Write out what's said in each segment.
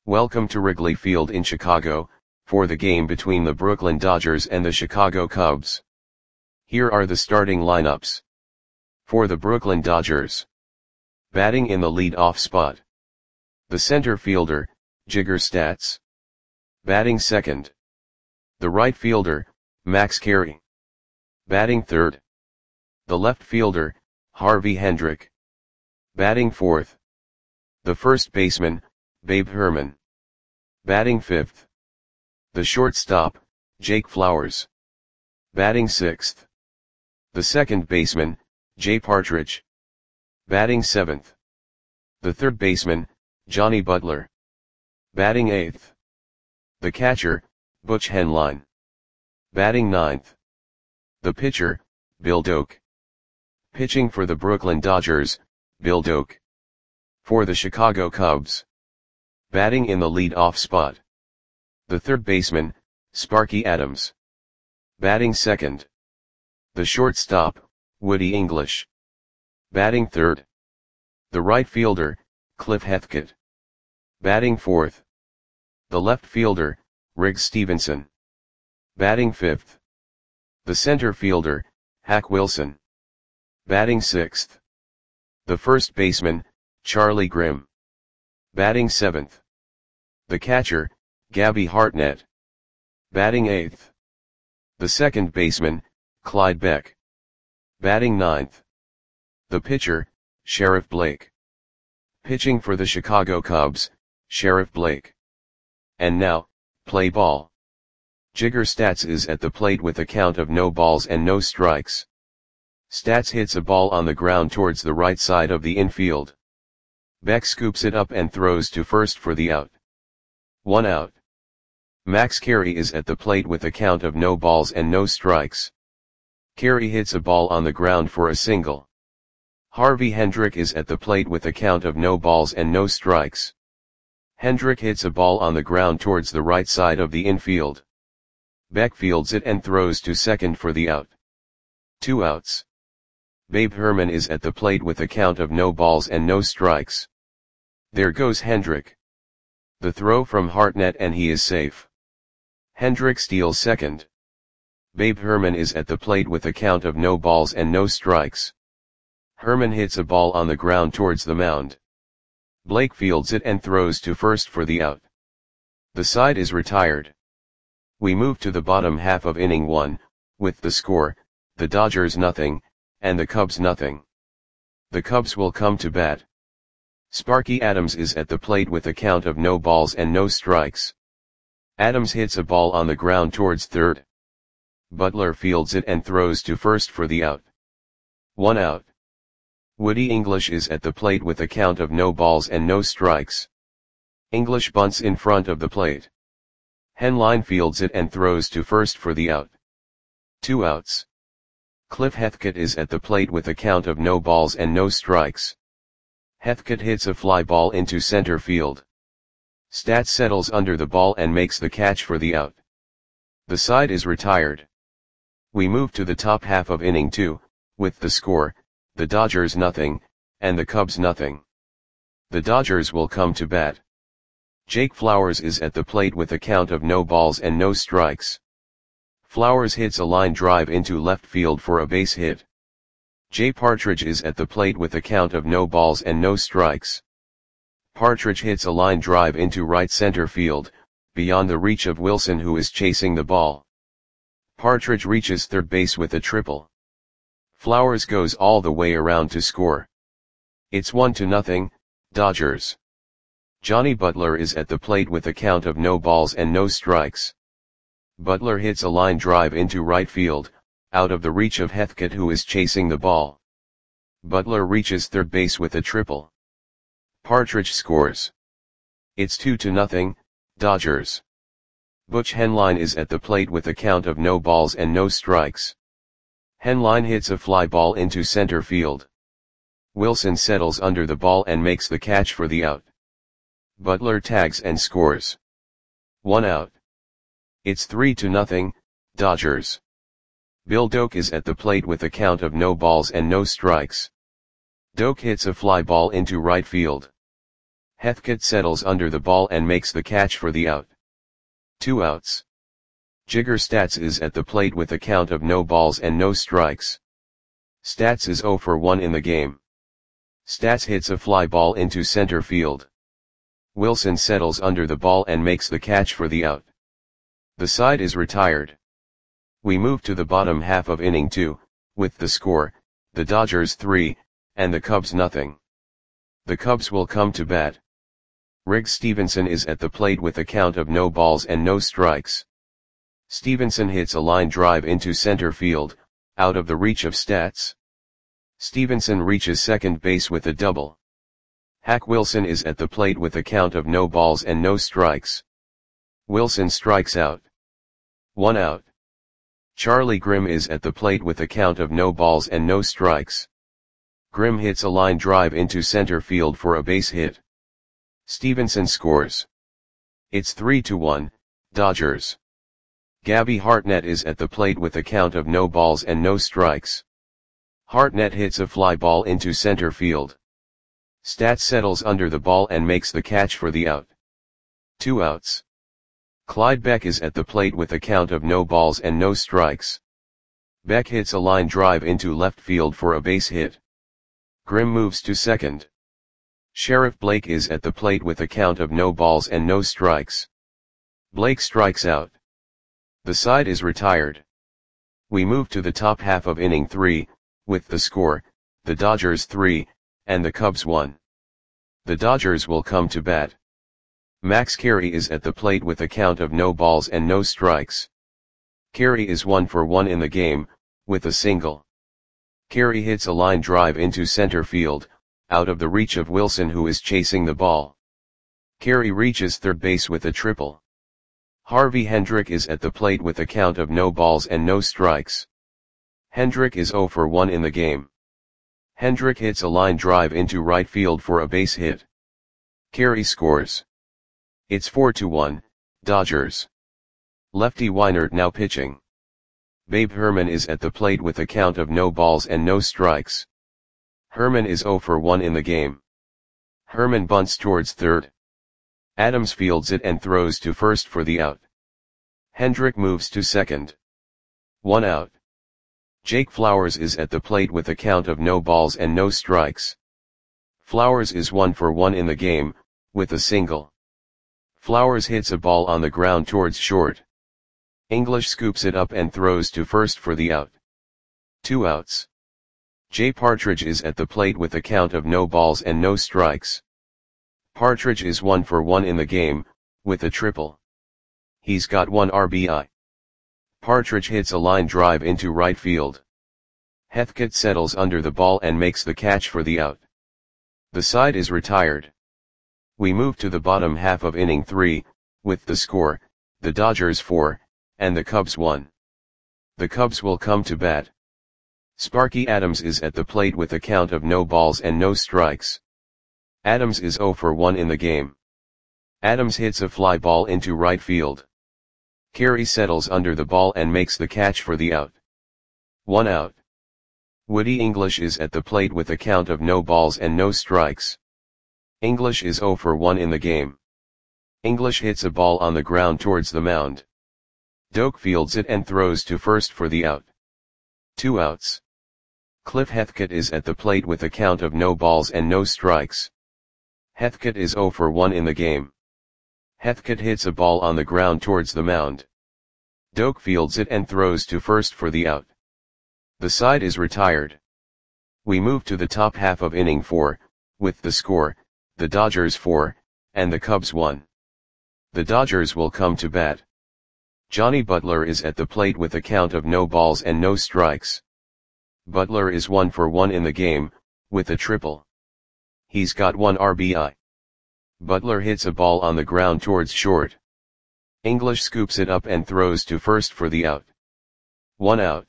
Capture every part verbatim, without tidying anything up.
Welcome to Wrigley Field in Chicago, for the game between the Brooklyn Dodgers and the Chicago Cubs. Here are the starting lineups. For the Brooklyn Dodgers. Batting in the lead-off spot. The center fielder, Jigger Statz. Batting second. The right fielder, Max Carey. Batting third. The left fielder, Harvey Hendrick. Batting fourth. The first baseman, Babe Herman. Batting fifth. The shortstop, Jake Flowers. Batting sixth. The second baseman, Jay Partridge. Batting seventh. The third baseman, Johnny Butler. Batting eighth. The catcher, Butch Henline. Batting ninth. The pitcher, Bill Doak. Pitching for the Brooklyn Dodgers, Bill Doak. For the Chicago Cubs. Batting in the lead-off spot. The third baseman, Sparky Adams. Batting second. The shortstop, Woody English. Batting third. The right fielder, Cliff Hethkett. Batting fourth. The left fielder, Riggs Stevenson. Batting fifth. The center fielder, Hack Wilson. Batting sixth. The first baseman, Charlie Grimm. Batting seventh. The catcher, Gabby Hartnett. Batting eighth. The second baseman, Clyde Beck. Batting ninth. The pitcher, Sheriff Blake. Pitching for the Chicago Cubs, Sheriff Blake. And now, play ball. Jigger Statz is at the plate with a count of no balls and no strikes. Statz hits a ball on the ground towards the right side of the infield. Beck scoops it up and throws to first for the out. One out. Max Carey is at the plate with a count of no balls and no strikes. Carey hits a ball on the ground for a single. Harvey Hendrick is at the plate with a count of no balls and no strikes. Hendrick hits a ball on the ground towards the right side of the infield. Beck fields it and throws to second for the out. Two outs. Babe Herman is at the plate with a count of no balls and no strikes. There goes Hendrick. The throw from Hartnett and he is safe. Hendrick steals second. Babe Herman is at the plate with a count of no balls and no strikes. Herman hits a ball on the ground towards the mound. Blake fields it and throws to first for the out. The side is retired. We move to the bottom half of inning one, with the score, the Dodgers nothing, and the Cubs nothing. The Cubs will come to bat. Sparky Adams is at the plate with a count of no balls and no strikes. Adams hits a ball on the ground towards third. Butler fields it and throws to first for the out. One out. Woody English is at the plate with a count of no balls and no strikes. English bunts in front of the plate. Henline fields it and throws to first for the out. Two outs. Cliff Hethkett is at the plate with a count of no balls and no strikes. Hethkett hits a fly ball into center field. Statz settles under the ball and makes the catch for the out. The side is retired. We move to the top half of inning two, with the score, the Dodgers nothing, and the Cubs nothing. The Dodgers will come to bat. Jake Flowers is at the plate with a count of no balls and no strikes. Flowers hits a line drive into left field for a base hit. Jay Partridge is at the plate with a count of no balls and no strikes. Partridge hits a line drive into right center field, beyond the reach of Wilson who is chasing the ball. Partridge reaches third base with a triple. Flowers goes all the way around to score. It's one to nothing, Dodgers. Johnny Butler is at the plate with a count of no balls and no strikes. Butler hits a line drive into right field, out of the reach of Hethkett who is chasing the ball. Butler reaches third base with a triple. Partridge scores. It's two to nothing, Dodgers. Butch Henline is at the plate with a count of no balls and no strikes. Henline hits a fly ball into center field. Wilson settles under the ball and makes the catch for the out. Butler tags and scores. One out. It's three to nothing, Dodgers. Bill Doak is at the plate with a count of no balls and no strikes. Doak hits a fly ball into right field. Heathcote settles under the ball and makes the catch for the out. Two outs. Jigger Stats is at the plate with a count of no balls and no strikes. Stats is zero for one in the game. Stats hits a fly ball into center field. Wilson settles under the ball and makes the catch for the out. The side is retired. We move to the bottom half of inning two, with the score, the Dodgers three, and the Cubs nothing. The Cubs will come to bat. Riggs Stevenson is at the plate with a count of no balls and no strikes. Stevenson hits a line drive into center field, out of the reach of Stats. Stevenson reaches second base with a double. Hack Wilson is at the plate with a count of no balls and no strikes. Wilson strikes out. One out. Charlie Grimm is at the plate with a count of no balls and no strikes. Grimm hits a line drive into center field for a base hit. Stevenson scores. It's three to one, Dodgers. Gabby Hartnett is at the plate with a count of no balls and no strikes. Hartnett hits a fly ball into center field. Stats settles under the ball and makes the catch for the out. Two outs. Clyde Beck is at the plate with a count of no balls and no strikes. Beck hits a line drive into left field for a base hit. Grimm moves to second. Sheriff Blake is at the plate with a count of no balls and no strikes. Blake strikes out. The side is retired. We move to the top half of inning three, with the score, the Dodgers three, and the Cubs one. The Dodgers will come to bat. Max Carey is at the plate with a count of no balls and no strikes. Carey is one for one in the game, with a single. Carey hits a line drive into center field, out of the reach of Wilson who is chasing the ball. Carey reaches third base with a triple. Harvey Hendrick is at the plate with a count of no balls and no strikes. Hendrick is zero for one in the game. Hendrick hits a line drive into right field for a base hit. Carey scores. It's four to one, Dodgers. Lefty Weinert now pitching. Babe Herman is at the plate with a count of no balls and no strikes. Herman is zero for one in the game. Herman bunts towards third. Adams fields it and throws to first for the out. Hendrick moves to second. One out. Jake Flowers is at the plate with a count of no balls and no strikes. Flowers is one for one in the game, with a single. Flowers hits a ball on the ground towards short. English scoops it up and throws to first for the out. Two outs. Jay Partridge is at the plate with a count of no balls and no strikes. Partridge is one for one in the game, with a triple. He's got one R B I. Partridge hits a line drive into right field. Heathcote settles under the ball and makes the catch for the out. The side is retired. We move to the bottom half of inning three, with the score, the Dodgers four, and the Cubs one. The Cubs will come to bat. Sparky Adams is at the plate with a count of no balls and no strikes. Adams is zero for one in the game. Adams hits a fly ball into right field. Carey settles under the ball and makes the catch for the out. One out. Woody English is at the plate with a count of no balls and no strikes. English is zero for one in the game. English hits a ball on the ground towards the mound. Doak fields it and throws to first for the out. Two outs. Cliff Heathcote is at the plate with a count of no balls and no strikes. Heathcote is zero for one in the game. Heathcote hits a ball on the ground towards the mound. Doak fields it and throws to first for the out. The side is retired. We move to the top half of inning four, with the score, the Dodgers four, and the Cubs one. The Dodgers will come to bat. Johnny Butler is at the plate with a count of no balls and no strikes. Butler is one for one in the game, with a triple. He's got one R B I. Butler hits a ball on the ground towards short. English scoops it up and throws to first for the out. One out.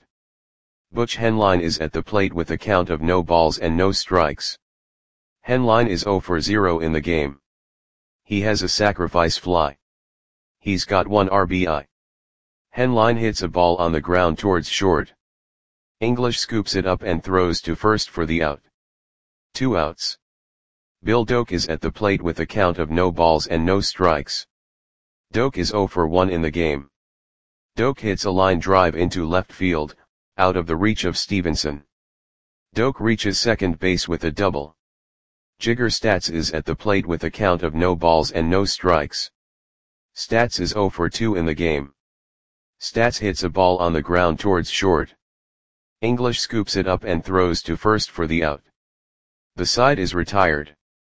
Butch Henline is at the plate with a count of no balls and no strikes. Henline is zero for zero in the game. He has a sacrifice fly. He's got one R B I. Henline hits a ball on the ground towards short. English scoops it up and throws to first for the out. Two outs. Bill Doak is at the plate with a count of no balls and no strikes. Doak is zero for one in the game. Doak hits a line drive into left field, out of the reach of Stevenson. Doak reaches second base with a double. Jigger Stats is at the plate with a count of no balls and no strikes. Stats is zero for two in the game. Stats hits a ball on the ground towards short. English scoops it up and throws to first for the out. The side is retired.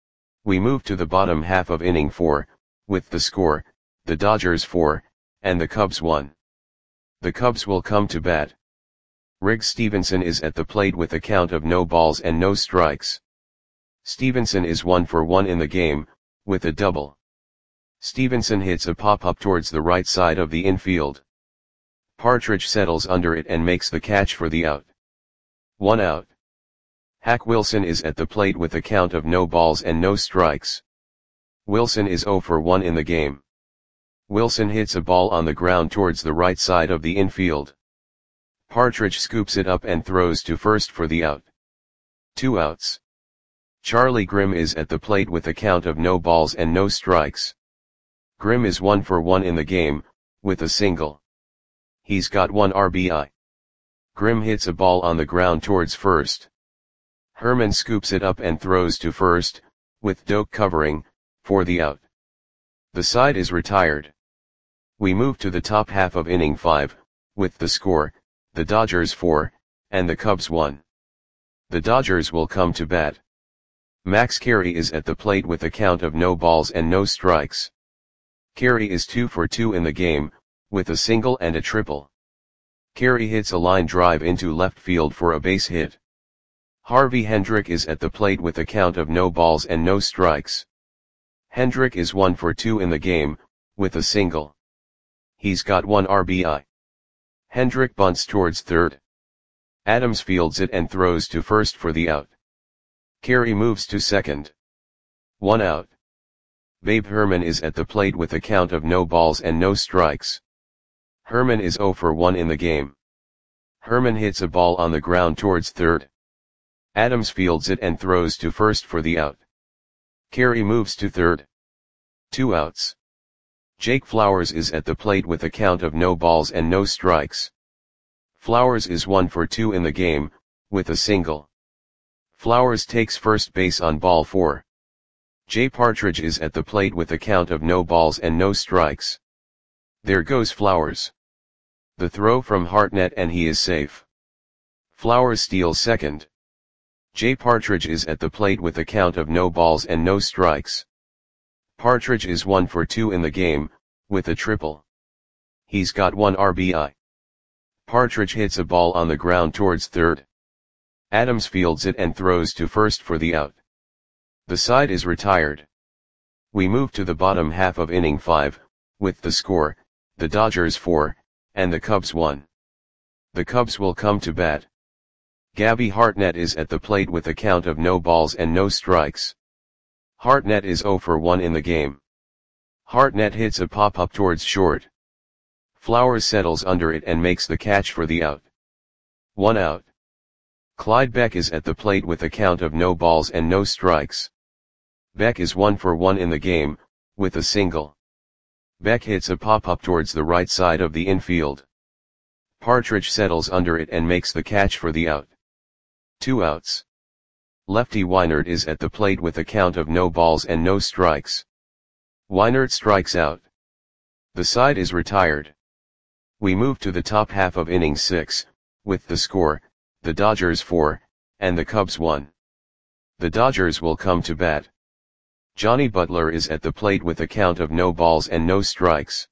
We move to the bottom half of inning four, with the score, the Dodgers four, and the Cubs one. The Cubs will come to bat. Riggs Stevenson is at the plate with a count of no balls and no strikes. Stevenson is one for one in the game, with a double. Stevenson hits a pop-up towards the right side of the infield. Partridge settles under it and makes the catch for the out. One out. Hack Wilson is at the plate with a count of no balls and no strikes. Wilson is zero for one in the game. Wilson hits a ball on the ground towards the right side of the infield. Partridge scoops it up and throws to first for the out. Two outs. Charlie Grimm is at the plate with a count of no balls and no strikes. Grimm is one for one in the game, with a single. He's got one R B I. Grimm hits a ball on the ground towards first. Herman scoops it up and throws to first, with Doak covering, for the out. The side is retired. We move to the top half of inning five, with the score, the Dodgers four, and the Cubs one. The Dodgers will come to bat. Max Carey is at the plate with a count of no balls and no strikes. Carey is two for two in the game, with a single and a triple. Carey hits a line drive into left field for a base hit. Harvey Hendrick is at the plate with a count of no balls and no strikes. Hendrick is one for two in the game, with a single. He's got one R B I. Hendrick bunts towards third. Adams fields it and throws to first for the out. Carey moves to second. One out. Babe Herman is at the plate with a count of no balls and no strikes. Herman is zero for one in the game. Herman hits a ball on the ground towards third. Adams fields it and throws to first for the out. Carey moves to third. Two outs. Jake Flowers is at the plate with a count of no balls and no strikes. Flowers is one for two in the game, with a single. Flowers takes first base on ball four. Jay Partridge is at the plate with a count of no balls and no strikes. There goes Flowers. The throw from Hartnett and he is safe. Flowers steals second. Jay Partridge is at the plate with a count of no balls and no strikes. Partridge is one for two in the game, with a triple. He's got one R B I. Partridge hits a ball on the ground towards third. Adams fields it and throws to first for the out. The side is retired. We move to the bottom half of inning five, with the score, the Dodgers four, and the Cubs one. The Cubs will come to bat. Gabby Hartnett is at the plate with a count of no balls and no strikes. Hartnett is zero for one in the game. Hartnett hits a pop-up towards short. Flowers settles under it and makes the catch for the out. One out. Clyde Beck is at the plate with a count of no balls and no strikes. Beck is one for one in the game, with a single. Beck hits a pop-up towards the right side of the infield. Partridge settles under it and makes the catch for the out. Two outs. Lefty Weinert is at the plate with a count of no balls and no strikes. Weinert strikes out. The side is retired. We move to the top half of inning six, with the score, the Dodgers four, and the Cubs one. The Dodgers will come to bat. Johnny Butler is at the plate with a count of no balls and no strikes.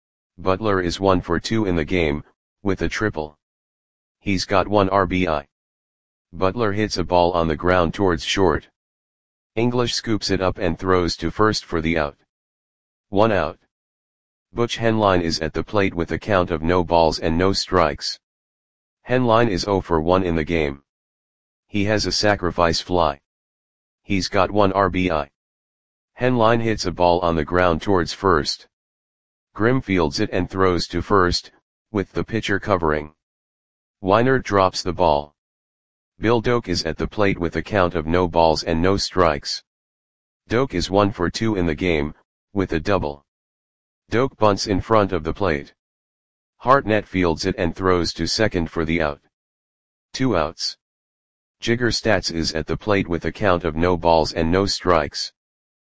Butler is one for two in the game, with a triple. He's got one R B I. Butler hits a ball on the ground towards short. English scoops it up and throws to first for the out. One out. Butch Henline is at the plate with a count of no balls and no strikes. Henline is zero for one in the game. He has a sacrifice fly. He's got one R B I. Henline hits a ball on the ground towards first. Grimm fields it and throws to first, with the pitcher covering. Weinert drops the ball. Bill Doak is at the plate with a count of no balls and no strikes. Doak is one for two in the game, with a double. Doak bunts in front of the plate. Hartnett fields it and throws to second for the out. Two outs. Jigger Stats is at the plate with a count of no balls and no strikes.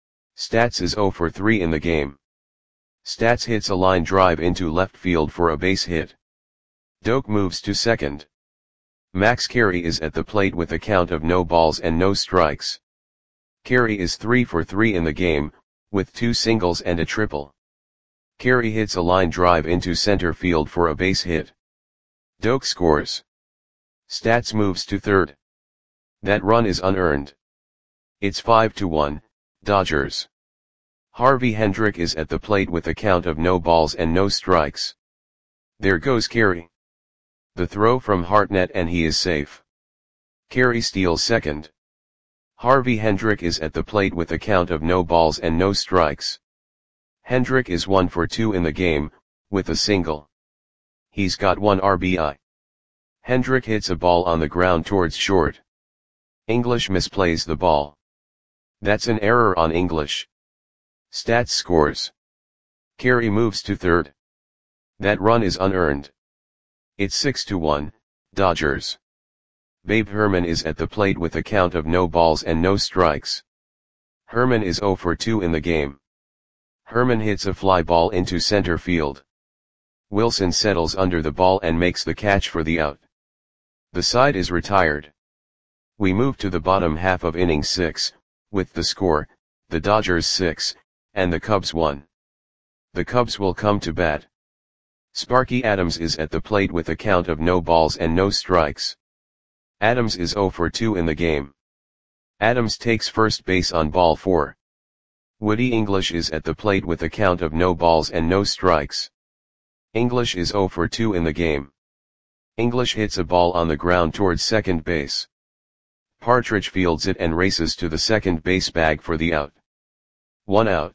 Stats is zero for three in the game. Stats hits a line drive into left field for a base hit. Doak moves to second. Max Carey is at the plate with a count of no balls and no strikes. Carey is three for three in the game, with two singles and a triple. Carey hits a line drive into center field for a base hit. Doak scores. Stats moves to third. That run is unearned. It's five to one, Dodgers. Harvey Hendrick is at the plate with a count of no balls and no strikes. There goes Carey. The throw from Hartnett and he is safe. Carey steals second. Harvey Hendrick is at the plate with a count of no balls and no strikes. Hendrick is one for two in the game, with a single. He's got one R B I. Hendrick hits a ball on the ground towards short. English misplays the ball. That's an error on English. Stats scores. Carey moves to third. That run is unearned. It's six to one, Dodgers. Babe Herman is at the plate with a count of no balls and no strikes. Herman is zero for two in the game. Herman hits a fly ball into center field. Wilson settles under the ball and makes the catch for the out. The side is retired. We move to the bottom half of inning six, with the score, the Dodgers six, and the Cubs one. The Cubs will come to bat. Sparky Adams is at the plate with a count of no balls and no strikes. Adams is zero for two in the game. Adams takes first base on ball four. Woody English is at the plate with a count of no balls and no strikes. English is zero for two in the game. English hits a ball on the ground towards second base. Partridge fields it and races to the second base bag for the out. One out.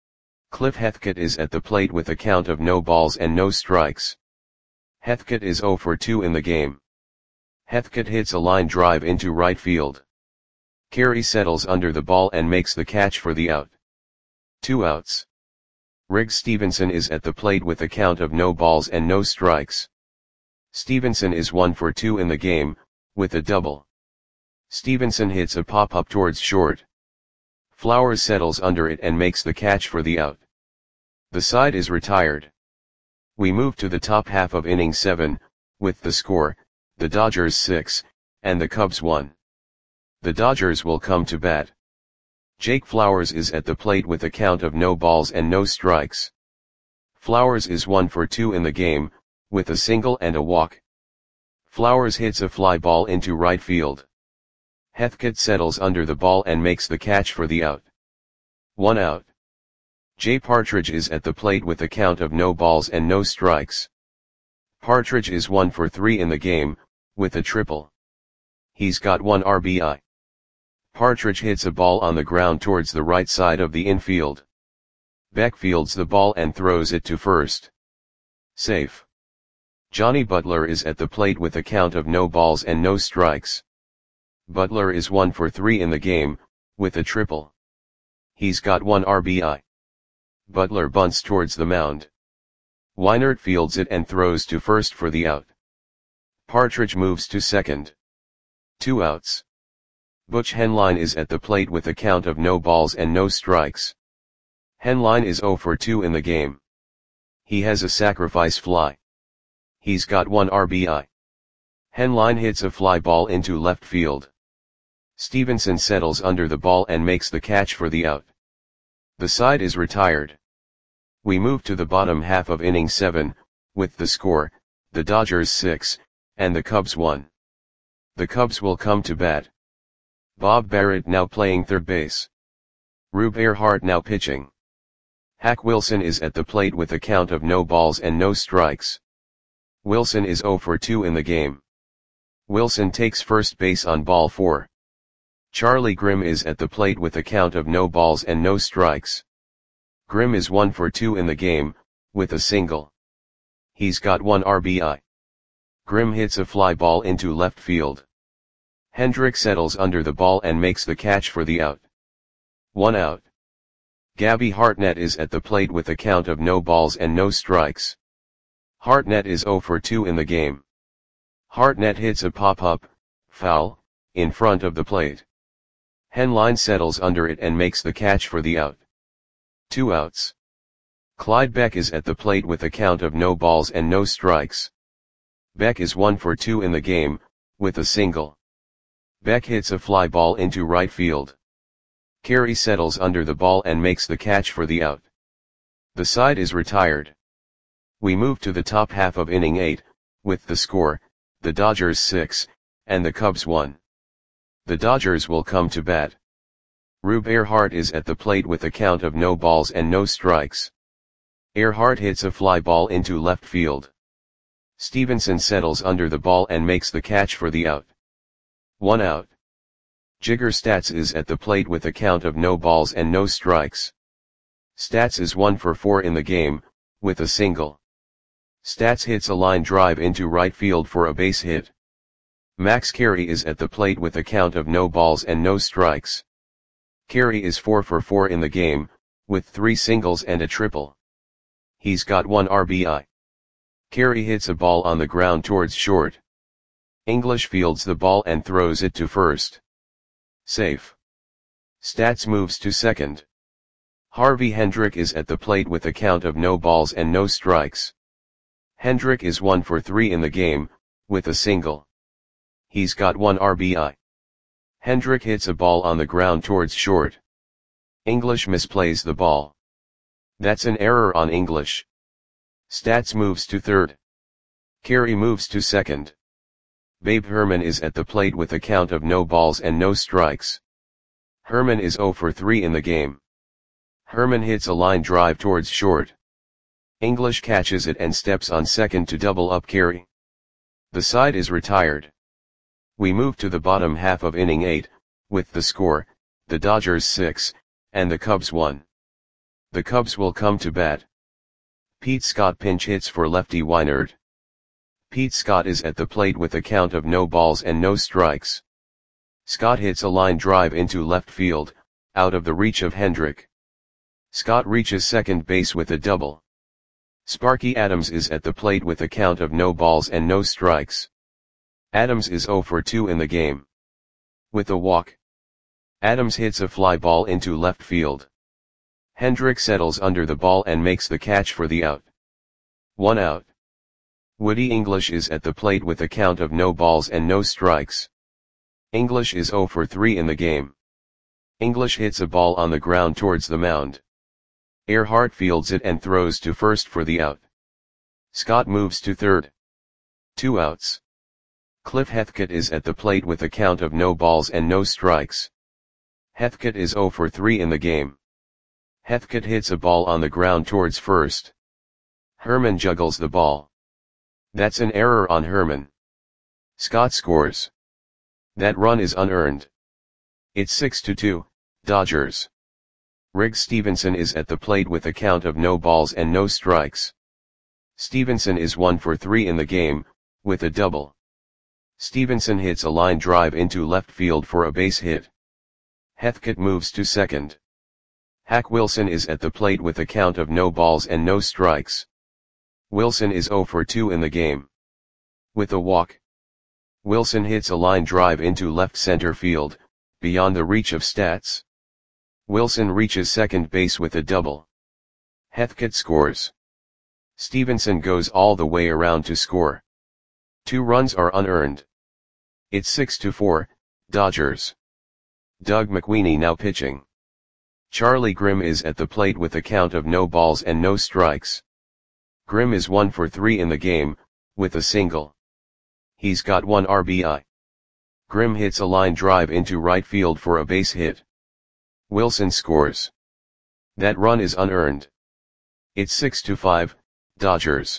Cliff Heathcote is at the plate with a count of no balls and no strikes. Heathcote is zero for two in the game. Heathcote hits a line drive into right field. Carey settles under the ball and makes the catch for the out. Two outs. Riggs Stevenson is at the plate with a count of no balls and no strikes. Stevenson is one for two in the game, with a double. Stevenson hits a pop-up towards short. Flowers settles under it and makes the catch for the out. The side is retired. We move to the top half of inning seven, with the score, the Dodgers six, and the Cubs one. The Dodgers will come to bat. Jake Flowers is at the plate with a count of no balls and no strikes. Flowers is one for two in the game, with a single and a walk. Flowers hits a fly ball into right field. Heathcote settles under the ball and makes the catch for the out. One out. Jay Partridge is at the plate with a count of no balls and no strikes. Partridge is one for three in the game, with a triple. He's got one R B I. Partridge hits a ball on the ground towards the right side of the infield. Beck fields the ball and throws it to first. Safe. Johnny Butler is at the plate with a count of no balls and no strikes. Butler is one for three in the game, with a triple. He's got one R B I. Butler bunts towards the mound. Weinert fields it and throws to first for the out. Partridge moves to second. Two outs. Butch Henline is at the plate with a count of no balls and no strikes. Henline is zero for two in the game. He has a sacrifice fly. He's got one R B I. Henline hits a fly ball into left field. Stevenson settles under the ball and makes the catch for the out. The side is retired. We move to the bottom half of inning seven, with the score, the Dodgers six, and the Cubs one. The Cubs will come to bat. Bob Barrett now playing third base. Rube Earhart now pitching. Hack Wilson is at the plate with a count of no balls and no strikes. Wilson is zero for two in the game. Wilson takes first base on ball four. Charlie Grimm is at the plate with a count of no balls and no strikes. Grimm is one for two in the game, with a single. He's got one R B I. Grimm hits a fly ball into left field. Hendrick settles under the ball and makes the catch for the out. one out. Gabby Hartnett is at the plate with a count of no balls and no strikes. Hartnett is zero for two in the game. Hartnett hits a pop-up, foul, in front of the plate. Henline settles under it and makes the catch for the out. Two outs. Clyde Beck is at the plate with a count of no balls and no strikes. Beck is one for two in the game, with a single. Beck hits a fly ball into right field. Carey settles under the ball and makes the catch for the out. The side is retired. We move to the top half of inning eight, with the score, the Dodgers six, and the Cubs one. The Dodgers will come to bat. Rube Earhart is at the plate with a count of no balls and no strikes. Earhart hits a fly ball into left field. Stevenson settles under the ball and makes the catch for the out. One out. Jigger Statz is at the plate with a count of no balls and no strikes. Statz is one for four in the game, with a single. Statz hits a line drive into right field for a base hit. Max Carey is at the plate with a count of no balls and no strikes. Carey is four for four in the game, with three singles and a triple. He's got one R B I. Carey hits a ball on the ground towards short. English fields the ball and throws it to first. Safe. Statz moves to second. Harvey Hendrick is at the plate with a count of no balls and no strikes. Hendrick is one for three in the game, with a single. He's got one R B I. Hendrick hits a ball on the ground towards short. English misplays the ball. That's an error on English. Statz moves to third. Carey moves to second. Babe Herman is at the plate with a count of no balls and no strikes. Herman is zero for three in the game. Herman hits a line drive towards short. English catches it and steps on second to double up Carey. The side is retired. We move to the bottom half of inning eight, with the score, the Dodgers six, and the Cubs one. The Cubs will come to bat. Pete Scott pinch hits for lefty Weinert. Pete Scott is at the plate with a count of no balls and no strikes. Scott hits a line drive into left field, out of the reach of Hendrick. Scott reaches second base with a double. Sparky Adams is at the plate with a count of no balls and no strikes. Adams is zero for two in the game. With a walk. Adams hits a fly ball into left field. Hendrick settles under the ball and makes the catch for the out. One out. Woody English is at the plate with a count of no balls and no strikes. English is zero for three in the game. English hits a ball on the ground towards the mound. Earhart fields it and throws to first for the out. Scott moves to third. Two outs. Cliff Heathcote is at the plate with a count of no balls and no strikes. Heathcote is zero for three in the game. Heathcote hits a ball on the ground towards first. Herman juggles the ball. That's an error on Herman. Scott scores. That run is unearned. It's six to two, Dodgers. Riggs Stevenson is at the plate with a count of no balls and no strikes. Stevenson is one for three in the game, with a double. Stevenson hits a line drive into left field for a base hit. Heathcote moves to second. Hack Wilson is at the plate with a count of no balls and no strikes. Wilson is zero for two in the game. With a walk. Wilson hits a line drive into left center field, beyond the reach of Statz. Wilson reaches second base with a double. Heathcote scores. Stevenson goes all the way around to score. Two runs are unearned. It's six to four, Dodgers. Doug McWeeny now pitching. Charlie Grimm is at the plate with a count of no balls and no strikes. Grimm is one for three in the game, with a single. He's got one R B I. Grimm hits a line drive into right field for a base hit. Wilson scores. That run is unearned. It's six to five, Dodgers.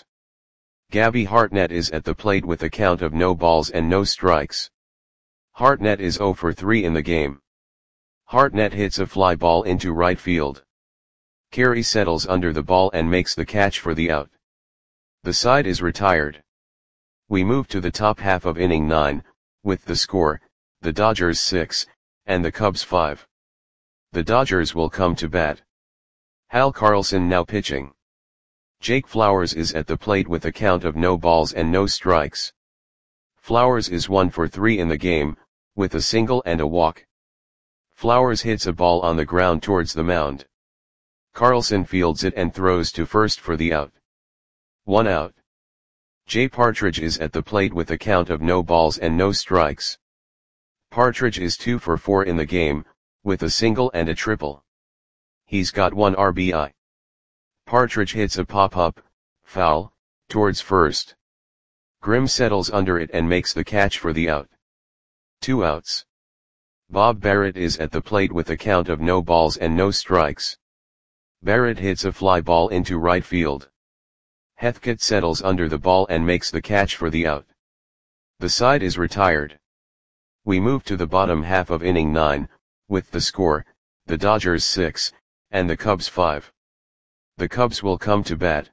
Gabby Hartnett is at the plate with a count of no balls and no strikes. Hartnett is zero for three in the game. Hartnett hits a fly ball into right field. Carey settles under the ball and makes the catch for the out. The side is retired. We move to the top half of inning nine, with the score, the Dodgers six, and the Cubs five. The Dodgers will come to bat. Hal Carlson now pitching. Jake Flowers is at the plate with a count of no balls and no strikes. Flowers is one for three in the game, with a single and a walk. Flowers hits a ball on the ground towards the mound. Carlson fields it and throws to first for the out. One out. Jay Partridge is at the plate with a count of no balls and no strikes. Partridge is two for four in the game, with a single and a triple. He's got one R B I. Partridge hits a pop-up, foul, towards first. Grimm settles under it and makes the catch for the out. Two outs. Bob Barrett is at the plate with a count of no balls and no strikes. Barrett hits a fly ball into right field. Heathcote settles under the ball and makes the catch for the out. The side is retired. We move to the bottom half of inning nine, with the score, the Dodgers six, and the Cubs five. The Cubs will come to bat.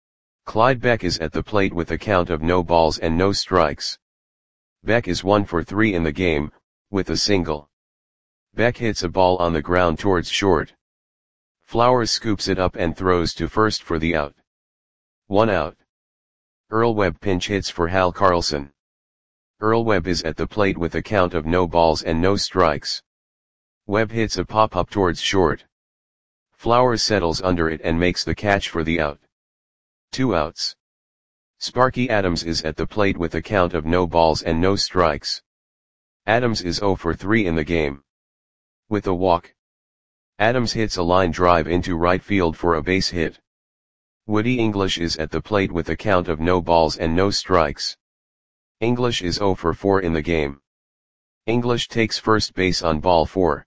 Clyde Beck is at the plate with a count of no balls and no strikes. Beck is one for three in the game, with a single. Beck hits a ball on the ground towards short. Flowers scoops it up and throws to first for the out. One out. Earl Webb pinch hits for Hal Carlson. Earl Webb is at the plate with a count of no balls and no strikes. Webb hits a pop-up towards short. Flowers settles under it and makes the catch for the out. Two outs. Sparky Adams is at the plate with a count of no balls and no strikes. Adams is zero for three in the game. With a walk. Adams hits a line drive into right field for a base hit. Woody English is at the plate with a count of no balls and no strikes. English is zero for four in the game. English takes first base on ball four.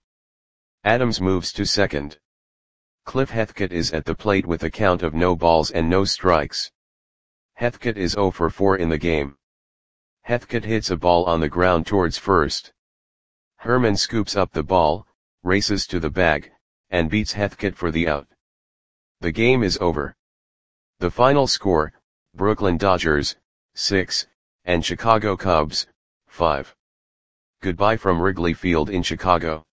Adams moves to second. Cliff Heathcote is at the plate with a count of no balls and no strikes. Heathcote is zero for four in the game. Heathcote hits a ball on the ground towards first. Herman scoops up the ball, races to the bag, and beats Heathcote for the out. The game is over. The final score, Brooklyn Dodgers, six, and Chicago Cubs, five. Goodbye from Wrigley Field in Chicago.